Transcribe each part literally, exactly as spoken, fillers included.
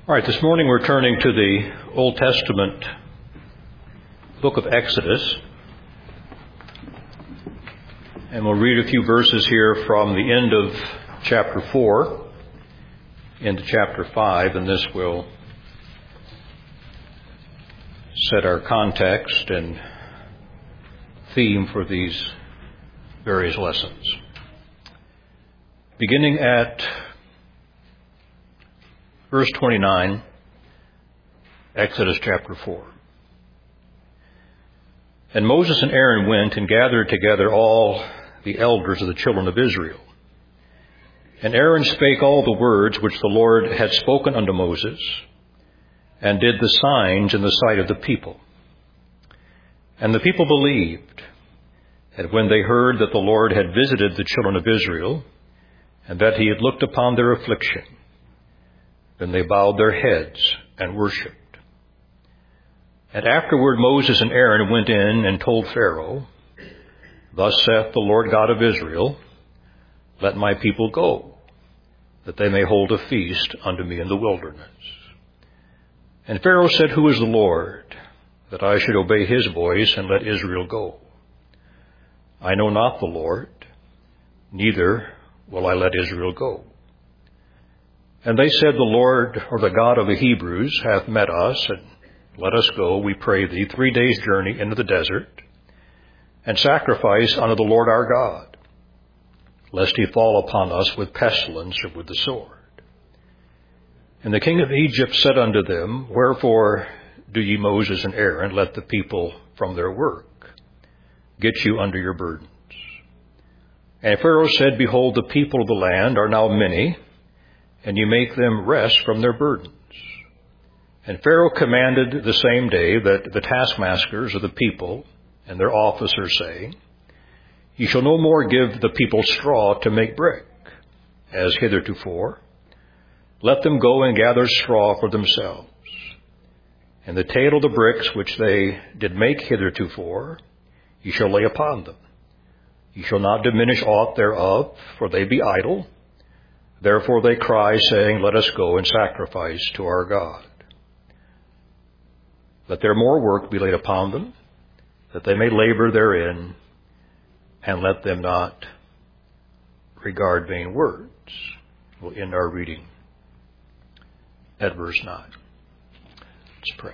All right, this morning we're turning to the Old Testament book of Exodus. And we'll read a few verses here from the end of chapter four into chapter five, and this will set our context and theme for these various lessons. Beginning at verse twenty-nine, Exodus chapter four. And Moses and Aaron went and gathered together all the elders of the children of Israel. And Aaron spake all the words which the Lord had spoken unto Moses, and did the signs in the sight of the people. And the people believed, and when they heard that the Lord had visited the children of Israel, and that he had looked upon their affliction, then they bowed their heads and worshipped. And afterward Moses and Aaron went in and told Pharaoh, Thus saith the Lord God of Israel, Let my people go, that they may hold a feast unto me in the wilderness. And Pharaoh said, Who is the Lord, that I should obey his voice and let Israel go? I know not the Lord, neither will I let Israel go. And they said, The Lord, or the God of the Hebrews, hath met us, and let us go, we pray thee, three days' journey into the desert, and sacrifice unto the Lord our God, lest he fall upon us with pestilence or with the sword. And the king of Egypt said unto them, Wherefore do ye, Moses and Aaron, let the people from their work get you under your burdens? And Pharaoh said, Behold, the people of the land are now many, and you make them rest from their burdens. And Pharaoh commanded the same day that the taskmasters of the people and their officers, saying, Ye shall no more give the people straw to make brick, as heretofore. Let them go and gather straw for themselves. And the tale of the bricks which they did make heretofore, ye shall lay upon them. Ye shall not diminish aught thereof, for they be idle. Therefore they cry, saying, Let us go and sacrifice to our God. Let their more work be laid upon them, that they may labor therein, and let them not regard vain words. We'll end our reading at verse nine. Let's pray.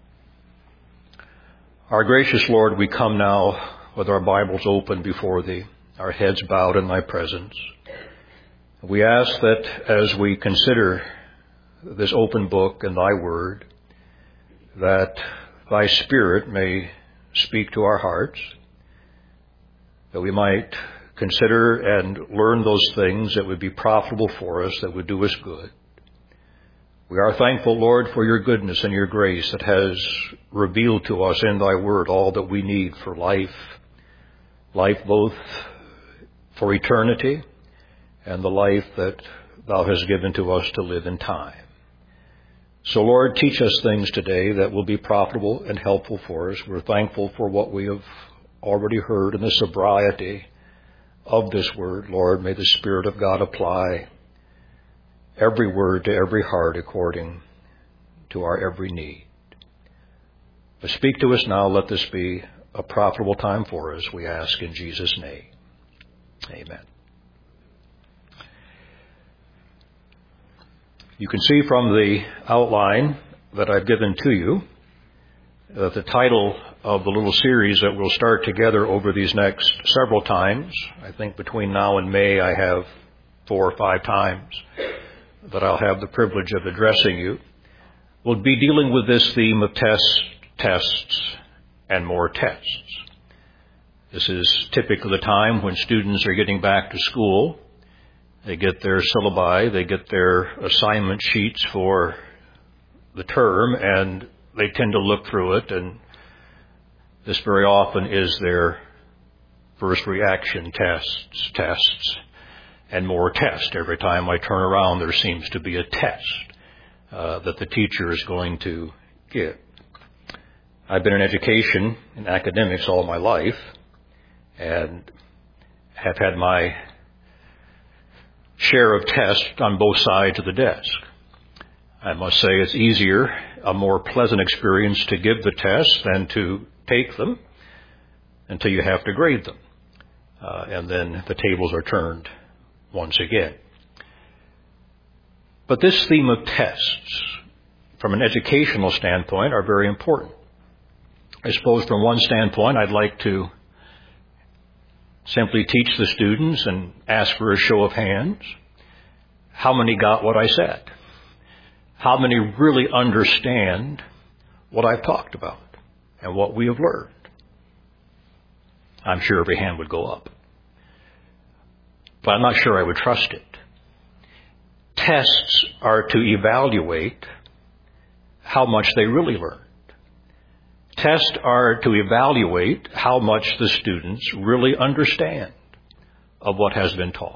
Our gracious Lord, we come now with our Bibles open before Thee, our heads bowed in Thy presence. We ask that as we consider this open book and Thy Word, that Thy Spirit may speak to our hearts, that we might consider and learn those things that would be profitable for us, that would do us good. We are thankful, Lord, for Your goodness and Your grace that has revealed to us in Thy Word all that we need for life, life both for eternity and the life that Thou hast given to us to live in time. So, Lord, teach us things today that will be profitable and helpful for us. We're thankful for what we have already heard in the sobriety of this Word. Lord, may the Spirit of God apply every word to every heart according to our every need. But speak to us now. Let this be a profitable time for us, we ask in Jesus' name. Amen. You can see from the outline that I've given to you that the title of the little series that we'll start together over these next several times, I think between now and May I have four or five times that I'll have the privilege of addressing you, will be dealing with this theme of tests, tests, and more tests. This is typically the time when students are getting back to school. They get their syllabi, they get their assignment sheets for the term, and they tend to look through it, and this very often is their first reaction: tests, tests, and more tests. Every time I turn around, there seems to be a test uh, that the teacher is going to give. I've been in education and academics all my life, and have had my share of tests on both sides of the desk. I must say it's easier, a more pleasant experience to give the tests than to take them until you have to grade them. Uh, and then the tables are turned once again. But this theme of tests, from an educational standpoint, are very important. I suppose from one standpoint, I'd like to simply teach the students and ask for a show of hands. How many got what I said? How many really understand what I've talked about and what we have learned? I'm sure every hand would go up. But I'm not sure I would trust it. Tests are to evaluate how much they really learned. Tests are to evaluate how much the students really understand of what has been taught.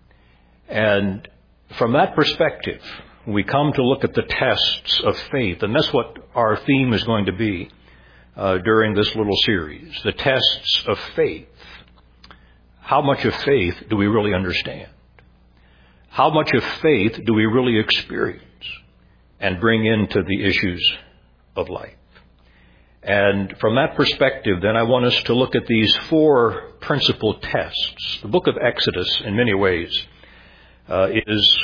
And from that perspective, we come to look at the tests of faith, and that's what our theme is going to be uh, during this little series, the tests of faith. How much of faith do we really understand? How much of faith do we really experience and bring into the issues of life? And from that perspective, then, I want us to look at these four principal tests. The book of Exodus, in many ways, uh, is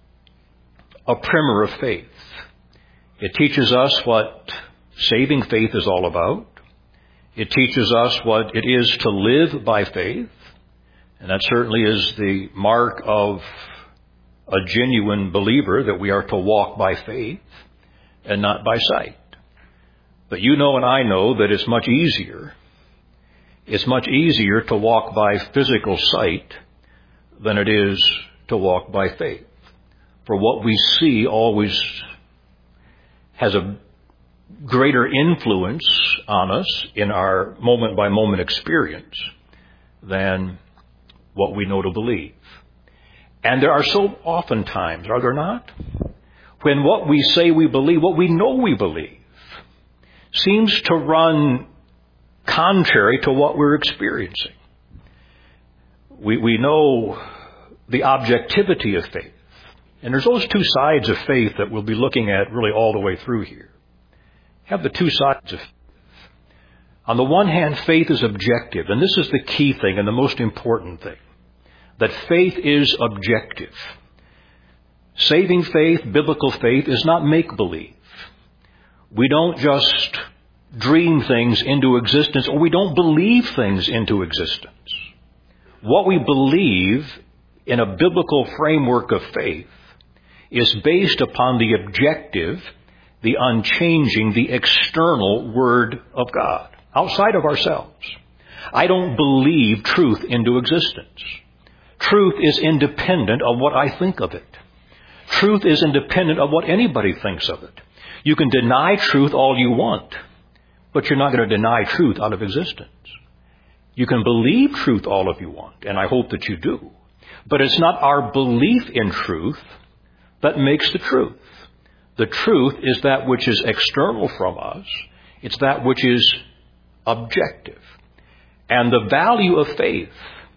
a primer of faith. It teaches us what saving faith is all about. It teaches us what it is to live by faith. And that certainly is the mark of a genuine believer, that we are to walk by faith and not by sight. But you know and I know that it's much easier. It's much easier to walk by physical sight than it is to walk by faith. For what we see always has a greater influence on us in our moment-by-moment experience than what we know to believe. And there are so often times, are there not, when what we say we believe, what we know we believe, seems to run contrary to what we're experiencing. We, we know the objectivity of faith. And there's those two sides of faith that we'll be looking at really all the way through here. Have the two sides of faith. On the one hand, faith is objective, and this is the key thing and the most important thing, that faith is objective. Saving faith, biblical faith, is not make-believe. We don't just dream things into existence, or we don't believe things into existence. What we believe in a biblical framework of faith is based upon the objective, the unchanging, the external Word of God, outside of ourselves. I don't believe truth into existence. Truth is independent of what I think of it. Truth is independent of what anybody thinks of it. You can deny truth all you want, but you're not going to deny truth out of existence. You can believe truth all of you want, and I hope that you do. But it's not our belief in truth that makes the truth. The truth is that which is external from us. It's that which is objective. And the value of faith,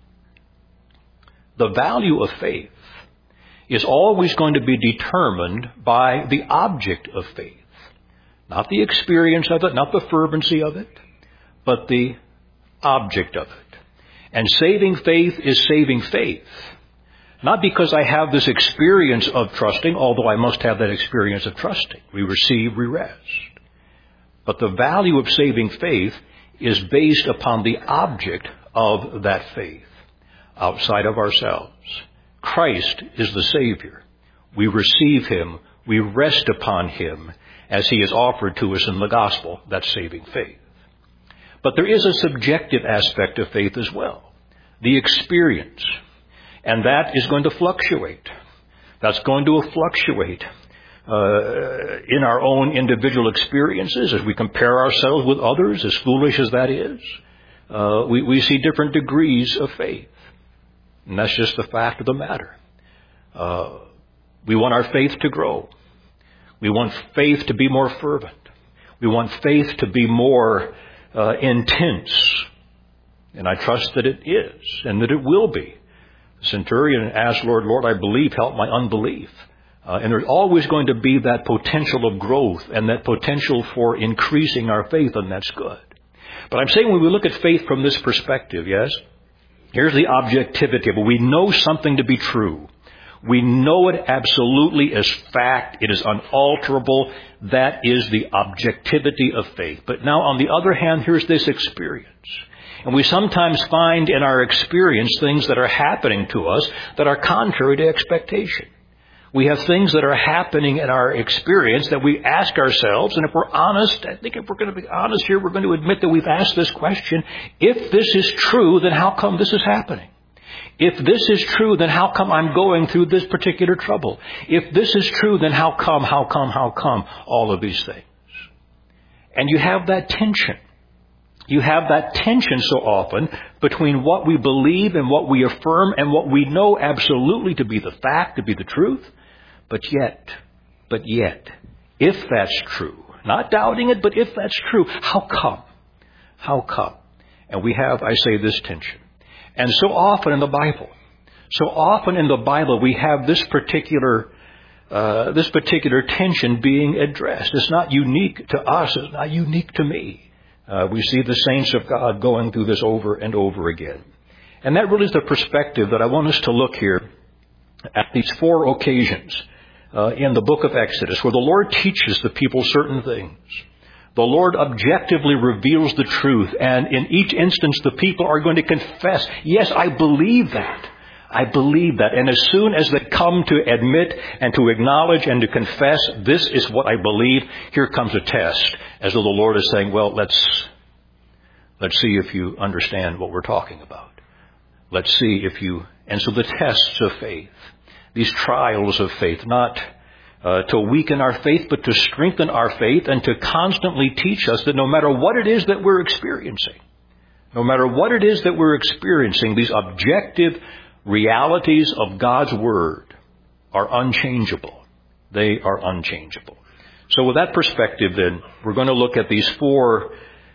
the value of faith is always going to be determined by the object of faith. Not the experience of it, not the fervency of it, but the object of it. And saving faith is saving faith. Not because I have this experience of trusting, although I must have that experience of trusting. We receive, we rest. But the value of saving faith is based upon the object of that faith, outside of ourselves. Christ is the Savior. We receive Him, we rest upon Him as He is offered to us in the gospel. That's saving faith. But there is a subjective aspect of faith as well, the experience. And that is going to fluctuate. That's going to fluctuate uh, in our own individual experiences as we compare ourselves with others, as foolish as that is. Uh, we, we see different degrees of faith. And that's just the fact of the matter. Uh, we want our faith to grow. We want faith to be more fervent. We want faith to be more uh, intense. And I trust that it is and that it will be. The centurion asked, Lord, Lord, I believe, help my unbelief. Uh, and there's always going to be that potential of growth and that potential for increasing our faith, and that's good. But I'm saying when we look at faith from this perspective, yes, here's the objectivity of it. We know something to be true. We know it absolutely as fact. It is unalterable. That is the objectivity of faith. But now, on the other hand, here's this experience. And we sometimes find in our experience things that are happening to us that are contrary to expectation. We have things that are happening in our experience that we ask ourselves, and if we're honest, I think if we're going to be honest here, we're going to admit that we've asked this question: if this is true, then how come this is happening? If this is true, then how come I'm going through this particular trouble? If this is true, then how come, how come, how come all of these things? And you have that tension. You have that tension so often between what we believe and what we affirm and what we know absolutely to be the fact, to be the truth. But yet, but yet, if that's true, not doubting it, but if that's true, how come? How come? And we have, I say, this tension. And so often in the Bible, so often in the Bible, we have this particular, uh, this particular tension being addressed. It's not unique to us. It's not unique to me. Uh, we see the saints of God going through this over and over again. And that really is the perspective that I want us to look here at these four occasions uh, in the book of Exodus, where the Lord teaches the people certain things. The Lord objectively reveals the truth, and in each instance the people are going to confess, yes, I believe that. I believe that. And as soon as they come to admit and to acknowledge and to confess, this is what I believe, here comes a test, as though the Lord is saying, well, let's, let's see if you understand what we're talking about. Let's see if you, and so the tests of faith, these trials of faith, not uh, to weaken our faith, but to strengthen our faith and to constantly teach us that no matter what it is that we're experiencing, no matter what it is that we're experiencing, these objective realities of God's Word are unchangeable. They are unchangeable. So with that perspective, then, we're going to look at these four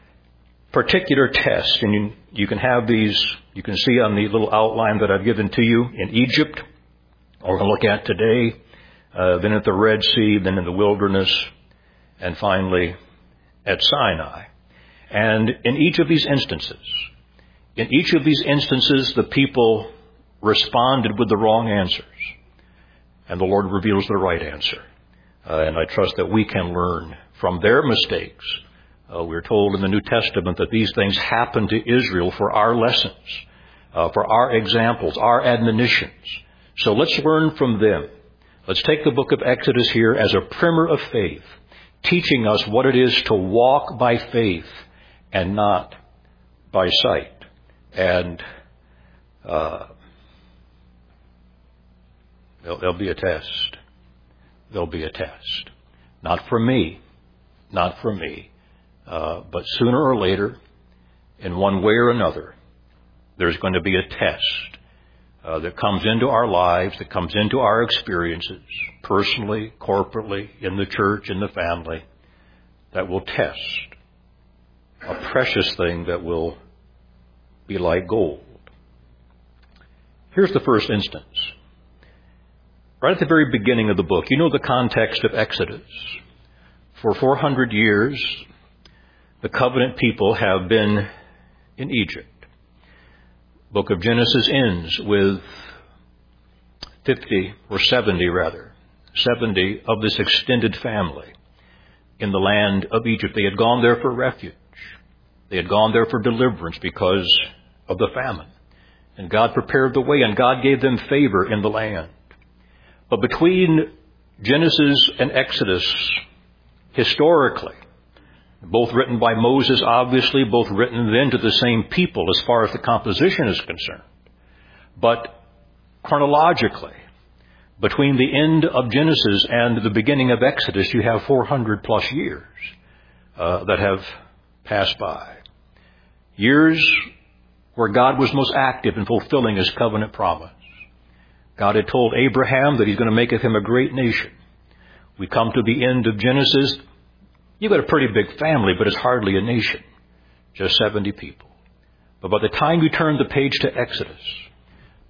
particular tests, and you, you can have these, you can see on the little outline that I've given to you in Egypt, or we're going to look at today, uh, then at the Red Sea, then in the wilderness, and finally at Sinai. And in each of these instances, in each of these instances, the people responded with the wrong answers, and the Lord reveals the right answer. Uh, and I trust that we can learn from their mistakes. Uh, we're told in the New Testament that these things happen to Israel for our lessons, uh, for our examples, our admonitions. So let's learn from them. Let's take the book of Exodus here as a primer of faith, teaching us what it is to walk by faith and not by sight. And uh, there'll, there'll be a test. There'll be a test. Not from me. Not from me. Uh, but sooner or later, in one way or another, there's going to be a test uh, that comes into our lives, that comes into our experiences, personally, corporately, in the church, in the family, that will test a precious thing that will be like gold. Here's the first instance. Right at the very beginning of the book, you know the context of Exodus. For four hundred years, the covenant people have been in Egypt. The book of Genesis ends with fifty, or seventy rather, seventy of this extended family in the land of Egypt. They had gone there for refuge. They had gone there for deliverance because of the famine. And God prepared the way, and God gave them favor in the land. But between Genesis and Exodus, historically, both written by Moses, obviously, both written then to the same people as far as the composition is concerned. But chronologically, between the end of Genesis and the beginning of Exodus, you have four hundred plus years uh, that have passed by. Years where God was most active in fulfilling His covenant promise. God had told Abraham that He's going to make of him a great nation. We come to the end of Genesis. You've got a pretty big family, but it's hardly a nation. Just seventy people. But by the time you turn the page to Exodus, by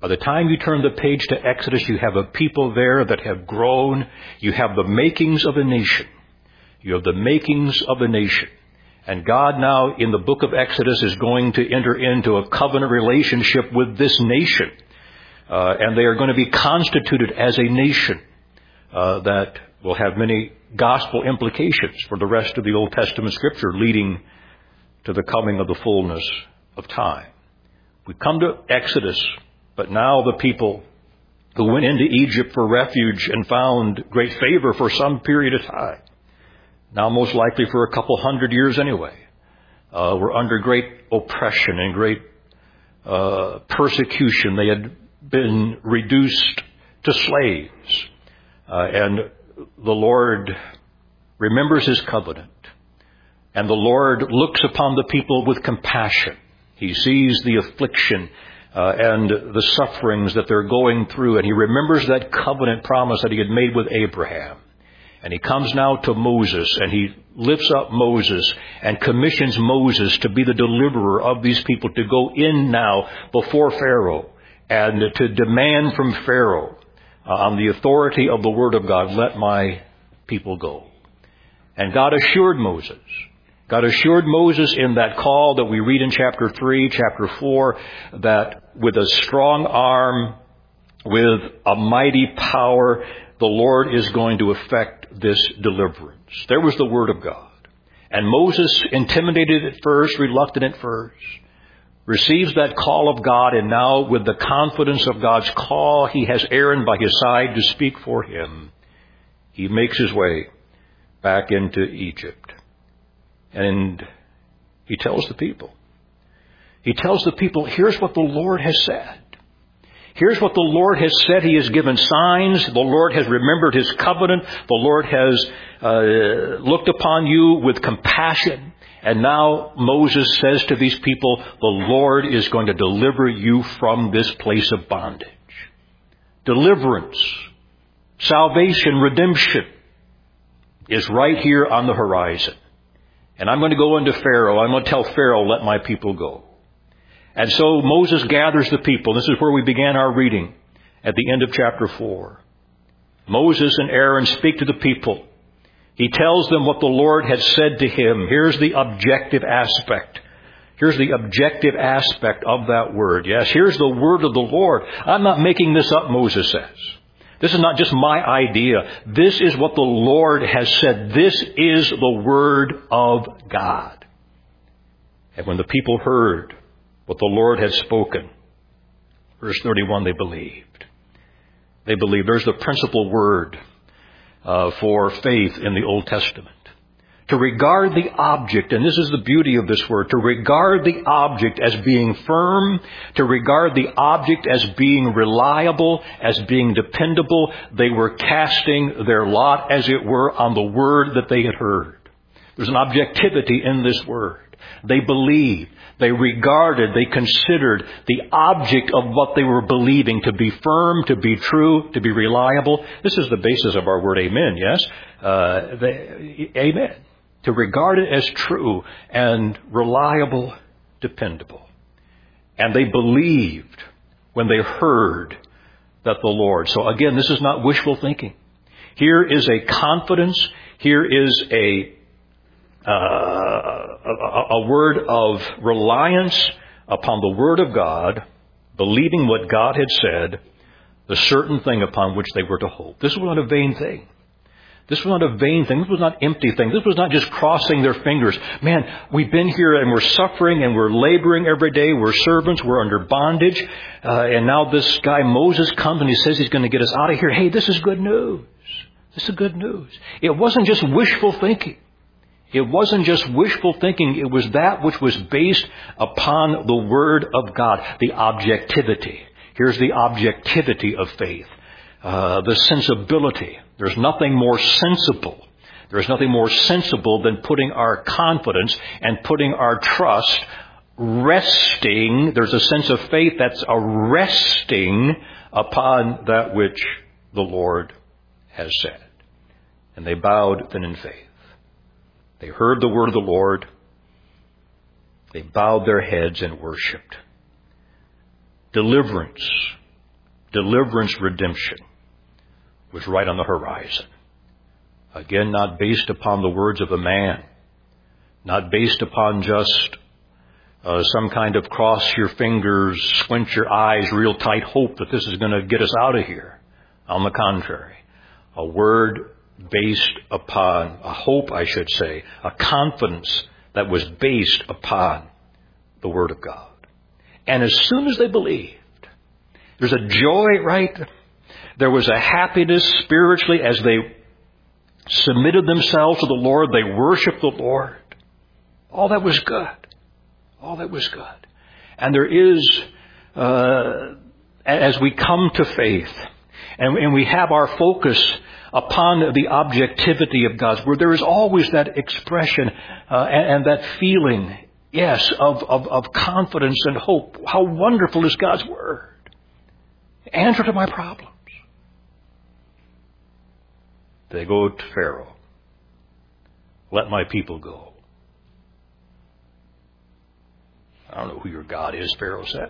By the time you turn the page to Exodus, you have a people there that have grown. You have the makings of a nation. You have the makings of a nation. And God now in the book of Exodus is going to enter into a covenant relationship with this nation. Uh, and they are going to be constituted as a nation uh, that will have many gospel implications for the rest of the Old Testament Scripture, leading to the coming of the fullness of time. We come to Exodus, but now the people who went into Egypt for refuge and found great favor for some period of time, now most likely for a couple hundred years anyway, uh, were under great oppression and great uh, persecution. They had been reduced to slaves. Uh, and the Lord remembers His covenant. And the Lord looks upon the people with compassion. He sees the affliction uh, and the sufferings that they're going through. And He remembers that covenant promise that He had made with Abraham. And He comes now to Moses, and He lifts up Moses and commissions Moses to be the deliverer of these people, to go in now before Pharaoh and to demand from Pharaoh uh, on the authority of the Word of God, let my people go. And God assured Moses, God assured Moses in that call that we read in chapter three, chapter four, that with a strong arm, with a mighty power, the Lord is going to effect this deliverance. There was the Word of God. And Moses, intimidated at first, reluctant at first, receives that call of God, and now with the confidence of God's call, he has Aaron by his side to speak for him. He makes his way back into Egypt. And he tells the people, he tells the people, here's what the Lord has said. Here's what the Lord has said. He has given signs. The Lord has remembered His covenant. The Lord has uh, looked upon you with compassion. And now Moses says to these people, the Lord is going to deliver you from this place of bondage. Deliverance, salvation, redemption is right here on the horizon. And I'm going to go into Pharaoh. I'm going to tell Pharaoh, let my people go. And so Moses gathers the people. This is where we began our reading at the end of chapter four. Moses and Aaron speak to the people. He tells them what the Lord had said to him. Here's the objective aspect. Here's the objective aspect of that word. Yes, here's the word of the Lord. I'm not making this up, Moses says. This is not just my idea. This is what the Lord has said. This is the word of God. And when the people heard what the Lord had spoken, verse thirty-one, they believed. They believed. There's the principal word uh, for faith in the Old Testament. To regard the object, and this is the beauty of this word, to regard the object as being firm, to regard the object as being reliable, as being dependable. They were casting their lot, as it were, on the word that they had heard. There's an objectivity in this word. They believed, they regarded, they considered the object of what they were believing to be firm, to be true, to be reliable. This is the basis of our word amen, yes? Uh, they, amen. To regard it as true and reliable, dependable. And they believed when they heard that the Lord. So again, this is not wishful thinking. Here is a confidence. Here is a Uh, a, a word of reliance upon the Word of God, believing what God had said, the certain thing upon which they were to hope. This was not a vain thing. This was not a vain thing. This was not empty thing. This was not just crossing their fingers. Man, we've been here and we're suffering and we're laboring every day. We're servants. We're under bondage. Uh, and now this guy Moses comes and he says he's going to get us out of here. Hey, this is good news. This is good news. It wasn't just wishful thinking. It wasn't just wishful thinking. It was that which was based upon the Word of God, the objectivity. Here's the objectivity of faith, uh, the sensibility. There's nothing more sensible. There's nothing more sensible than putting our confidence and putting our trust resting. There's a sense of faith that's a resting upon that which the Lord has said. And they bowed then in faith. They heard the word of the Lord. They bowed their heads and worshiped. Deliverance deliverance, redemption was right on the horizon. Again, not based upon the words of a man, not based upon just uh, some kind of cross your fingers, squint your eyes, real tight hope that this is going to get us out of here. On the contrary, a word based upon, a hope, I should say, a confidence that was based upon the Word of God. And as soon as they believed, there's a joy, right? There was a happiness spiritually as they submitted themselves to the Lord. They worshiped the Lord. All that was good. All that was good. And there is, uh, as we come to faith, and, and we have our focus upon the objectivity of God's Word, there is always that expression uh, and, and that feeling, yes, of, of, of confidence and hope. How wonderful is God's Word? Answer to my problems. They go to Pharaoh. Let my people go. I don't know who your God is, Pharaoh says.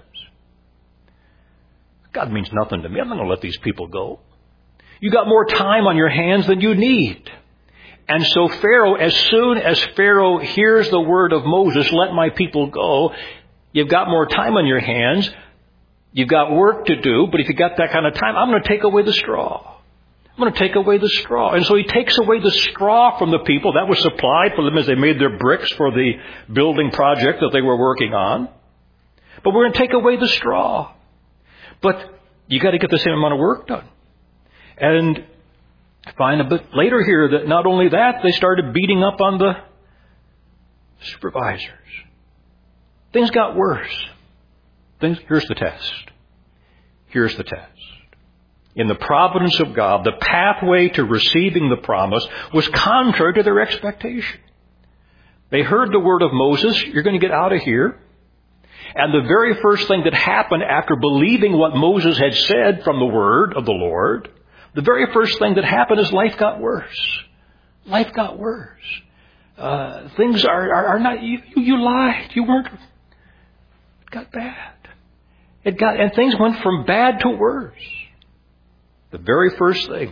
God means nothing to me. I'm not going to let these people go. You got more time on your hands than you need. And so Pharaoh, as soon as Pharaoh hears the word of Moses, let my people go, you've got more time on your hands. You've got work to do. But if you got that kind of time, I'm going to take away the straw. I'm going to take away the straw. And so he takes away the straw from the people that was supplied for them as they made their bricks for the building project that they were working on. But we're going to take away the straw. But you got to get the same amount of work done. And find a bit later here that not only that, they started beating up on the supervisors. Things got worse. Things, here's the test. Here's the test. In the providence of God, the pathway to receiving the promise was contrary to their expectation. They heard the word of Moses, you're going to get out of here. And the very first thing that happened after believing what Moses had said from the word of the Lord, the very first thing that happened is life got worse. Life got worse. Uh, things are, are, are not, you, you lied. You weren't, it got bad. It got, and things went from bad to worse. The very first thing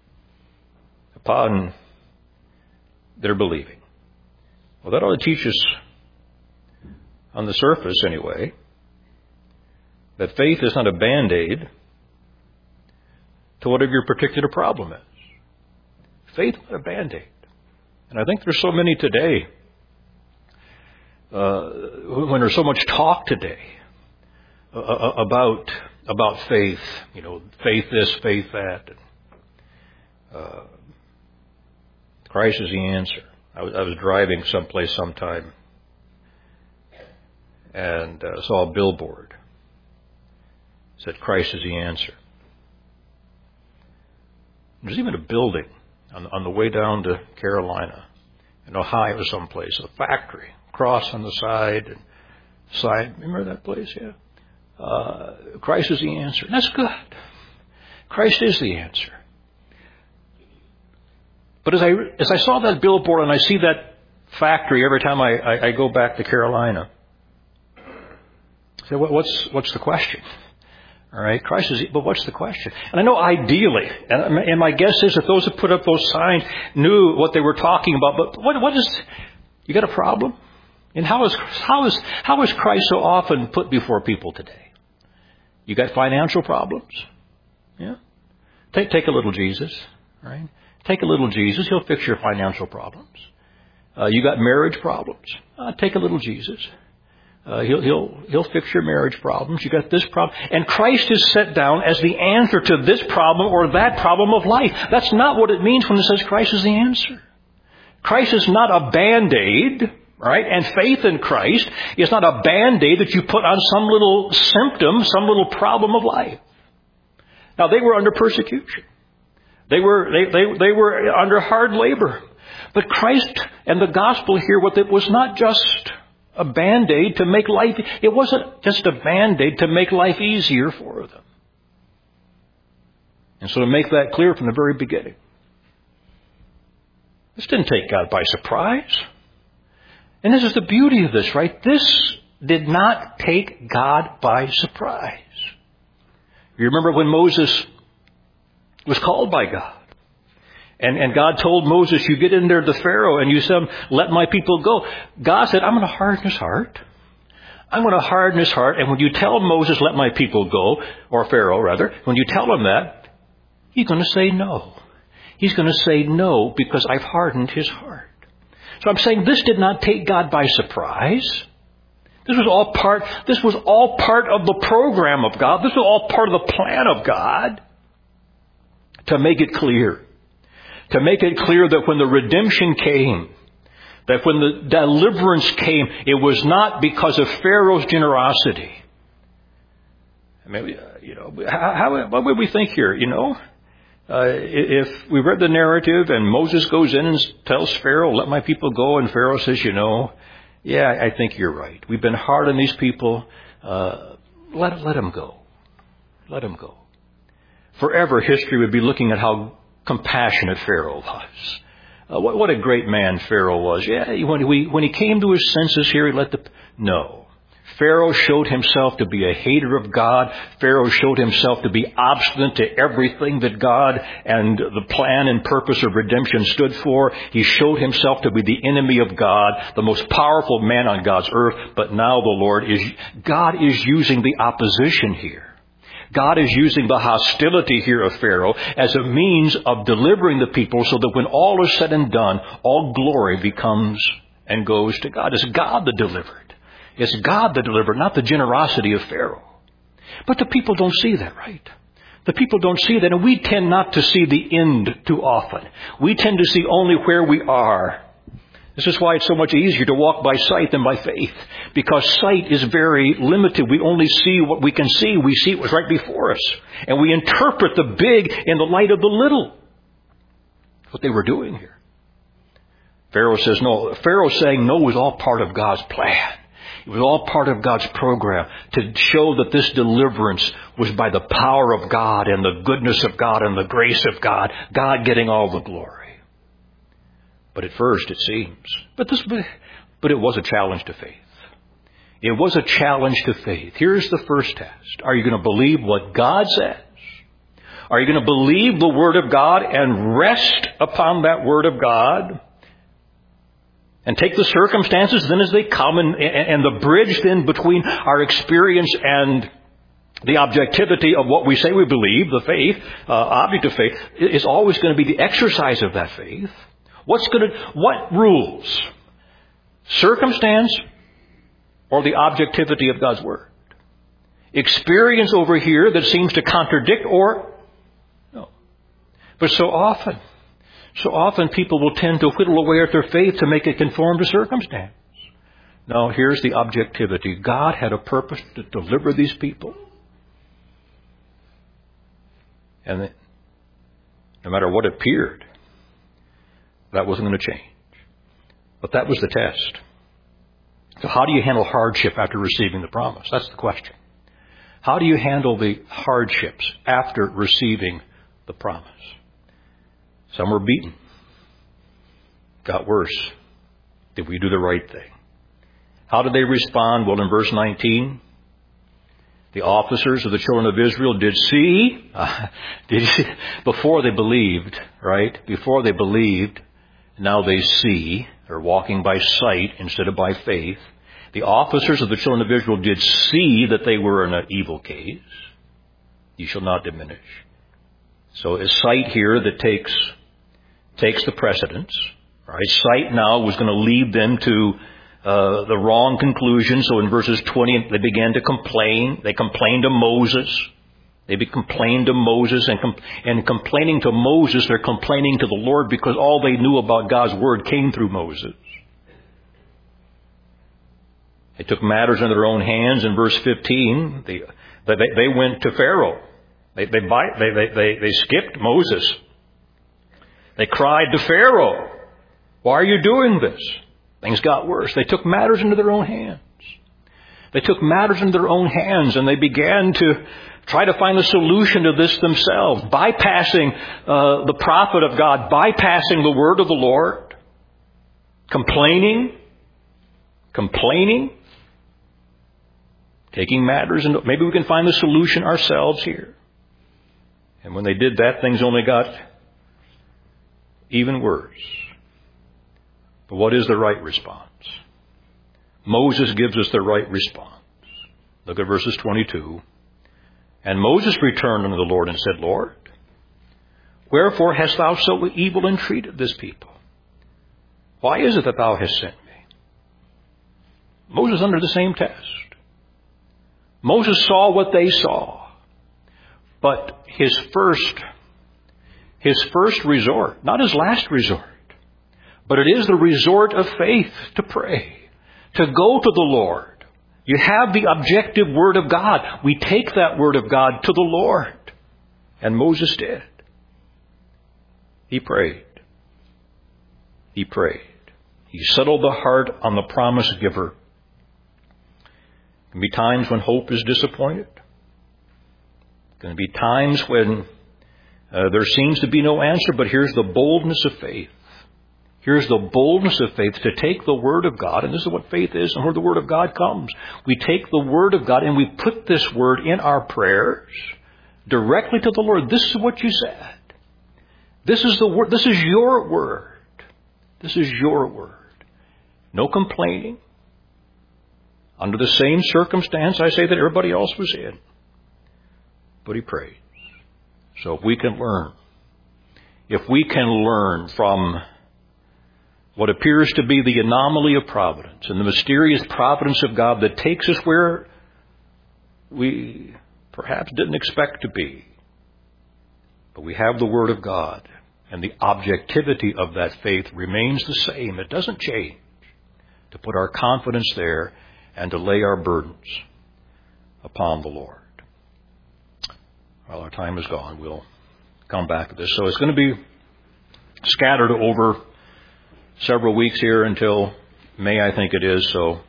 upon their believing. Well, that ought to teach us, on the surface anyway, that faith is not a Band-Aid to whatever your particular problem is. Faith is not a Band-Aid. And I think there's so many today, uh, when there's so much talk today uh, about about faith, you know, faith this, faith that. Uh, Christ is the answer. I was, I was driving someplace sometime and uh, saw a billboard. It said, Christ is the answer. There's even a building on, on the way down to Carolina, in Ohio someplace, a factory, cross on the side, and side. Remember that place? Yeah. Uh, Christ is the answer. And that's good. Christ is the answer. But as I as I saw that billboard and I see that factory every time I, I, I go back to Carolina, I say, what, what's what's the question? All right, Christ is, but what's the question? And I know ideally, and, and my guess is that those who put up those signs knew what they were talking about. But what what is? You got a problem? And how is how is how is Christ so often put before people today? You got financial problems? Yeah. Take take a little Jesus, right? Take a little Jesus. He'll fix your financial problems. Uh, you got marriage problems? Uh, take a little Jesus. Uh, he'll he'll he'll fix your marriage problems. You got this problem, and Christ is set down as the answer to this problem or that problem of life. That's not what it means when it says Christ is the answer. Christ is not a Band-Aid. Right? And faith in Christ is not a Band-Aid that you put on some little symptom, some little problem of life. Now, they were under persecution. They were, they, they, they were under hard labor. But Christ and the gospel here, what it was not just a Band-Aid to make life, it wasn't just a Band-Aid to make life easier for them. And so to make that clear from the very beginning, this didn't take God by surprise. And this is the beauty of this, right? This did not take God by surprise. You remember when Moses was called by God. And, and God told Moses, you get in there to Pharaoh and you said, let my people go. God said, I'm going to harden his heart. I'm going to harden his heart. And when you tell Moses, let my people go, or Pharaoh rather, when you tell him that, he's going to say no. He's going to say no because I've hardened his heart. So I'm saying this did not take God by surprise. This was all part, this was all part of the program of God. This was all part of the plan of God to make it clear. To make it clear that when the redemption came, that when the deliverance came, it was not because of Pharaoh's generosity. I mean, you know, how, how, what would we think here, you know? Uh, if we read the narrative and Moses goes in and tells Pharaoh, let my people go, and Pharaoh says, you know, yeah, I think you're right. We've been hard on these people. Uh, let, let them go. Let them go. Forever, history would be looking at how compassionate Pharaoh was. Uh, what, what a great man Pharaoh was. Yeah, when, we, when he came to his senses here, he let the... No. Pharaoh showed himself to be a hater of God. Pharaoh showed himself to be obstinate to everything that God and the plan and purpose of redemption stood for. He showed himself to be the enemy of God, the most powerful man on God's earth. But now the Lord is... God is using the opposition here. God is using the hostility here of Pharaoh as a means of delivering the people so that when all is said and done, all glory becomes and goes to God. It's God that delivered. It's God that delivered, not the generosity of Pharaoh. But the people don't see that, right? The people don't see that, and we tend not to see the end too often. We tend to see only where we are. This is why it's so much easier to walk by sight than by faith. Because sight is very limited. We only see what we can see. We see what's right before us. And we interpret the big in the light of the little. That's what they were doing here. Pharaoh says no. Pharaoh saying no was all part of God's plan. It was all part of God's program to show that this deliverance was by the power of God and the goodness of God and the grace of God. God getting all the glory. But at first it seems, but this, but it was a challenge to faith. It was a challenge to faith. Here's the first test. Are you going to believe what God says? Are you going to believe the Word of God and rest upon that Word of God? And take the circumstances then as they come, and, and the bridge then between our experience and the objectivity of what we say we believe, the faith, uh, object of faith, is always going to be the exercise of that faith. What's going to, what rules? Circumstance or the objectivity of God's Word? Experience over here that seems to contradict or no. But so often, so often people will tend to whittle away at their faith to make it conform to circumstance. Now, here's the objectivity. God had a purpose to deliver these people. And no matter what appeared, that wasn't going to change. But that was the test. So how do you handle hardship after receiving the promise? That's the question. How do you handle the hardships after receiving the promise? Some were beaten. Got worse. Did we do the right thing? How did they respond? Well, in verse nineteen, the officers of the children of Israel did see, uh, did see, before they believed, right? Before they believed, now they see. They're walking by sight instead of by faith. The officers of the children of Israel did see that they were in an evil case. You shall not diminish. So it's sight here that takes takes the precedence. Right? Sight now was going to lead them to uh, the wrong conclusion. So in verses twenty, they began to complain. They complained to Moses. They complained to Moses, and, com- and complaining to Moses, they're complaining to the Lord because all they knew about God's Word came through Moses. They took matters in their own hands. In verse fifteen, they, they, they went to Pharaoh. They, they, they, they, they skipped Moses. They cried to Pharaoh, why are you doing this? Things got worse. They took matters into their own hands. They took matters into their own hands, and they began to try to find a solution to this themselves, bypassing uh, the prophet of God, bypassing the word of the Lord, complaining, complaining, taking matters, and maybe we can find the solution ourselves here. And when they did that, things only got even worse. But what is the right response? Moses gives us the right response. Look at verses twenty-two. And Moses returned unto the Lord and said, Lord, wherefore hast thou so evil entreated this people? Why is it that thou hast sent me? Moses under the same test. Moses saw what they saw. But his first, his first resort, not his last resort, but it is the resort of faith to pray, to go to the Lord. You have the objective Word of God. We take that Word of God to the Lord. And Moses did. He prayed. He prayed. He settled the heart on the promise giver. There can be times when hope is disappointed. There can be times when uh, there seems to be no answer, but here's the boldness of faith. Here's the boldness of faith to take the Word of God, and this is what faith is and where the Word of God comes. We take the Word of God and we put this Word in our prayers directly to the Lord. This is what you said. This is the Word. This is your Word. This is your Word. No complaining. Under the same circumstance, I say that everybody else was in. But he prayed. So if we can learn, if we can learn from what appears to be the anomaly of providence and the mysterious providence of God that takes us where we perhaps didn't expect to be. But we have the Word of God, and the objectivity of that faith remains the same. It doesn't change. To put our confidence there and to lay our burdens upon the Lord. Well, our time is gone. We'll come back to this. So it's going to be scattered over several weeks here until May, I think it is. So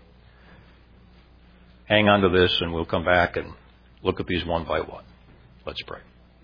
hang on to this and we'll come back and look at these one by one. Let's pray.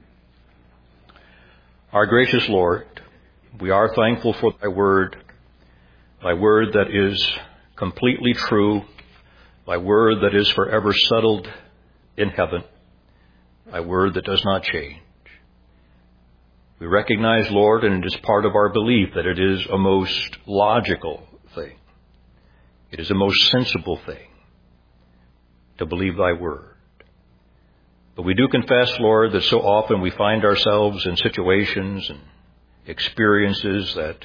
Our gracious Lord, we are thankful for thy word, thy word that is completely true, thy word that is forever settled in heaven, thy word that does not change. We recognize, Lord, and it is part of our belief that it is a most logical thing. It is a most sensible thing to believe thy word. But we do confess, Lord, that so often we find ourselves in situations and experiences that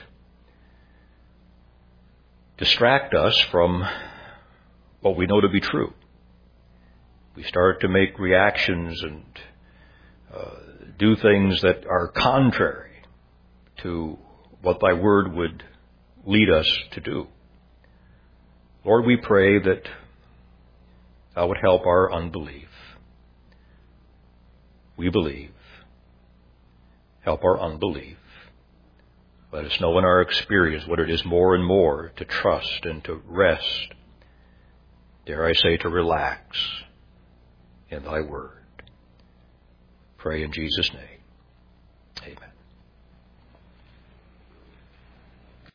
distract us from what we know to be true. We start to make reactions and uh, do things that are contrary to what thy word would lead us to do. Lord, we pray that thou would help our unbelief. We believe. Help our unbelief. Let us know in our experience what it is more and more to trust and to rest, dare I say, to relax in thy word. Pray in Jesus' name. Amen.